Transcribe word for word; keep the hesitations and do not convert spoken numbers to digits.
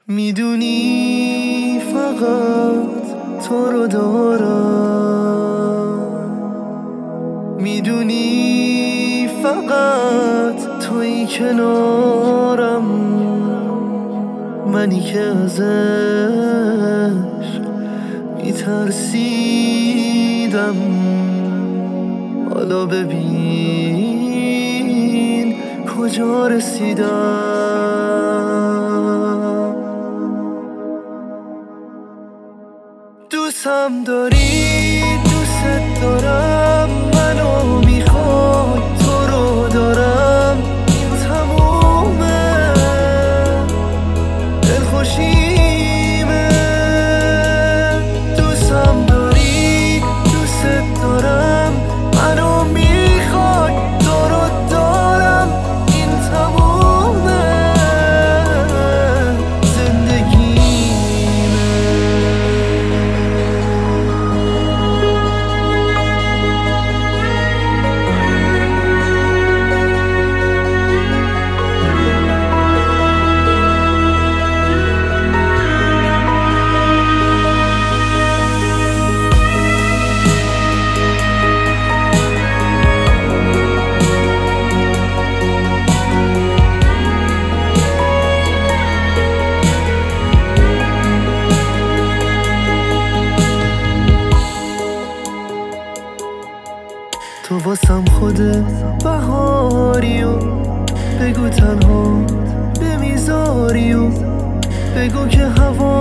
میدونی فقط تو رو دارم، میدونی فقط توی کنارم، منی که ازش میترسیدم. حالا ببین کجا رسیدم. دوستم داری، دوست دارم، منو میخوای، تو رو دارم، این تمومه، دلخوشیمه. دوستم داری، دوست دارم، منو میخوای، تو رو دارم، این تمومه، زندگیمه. تو واسم خودت بهاری و بگو تنها بمیزاری و بگو که هوا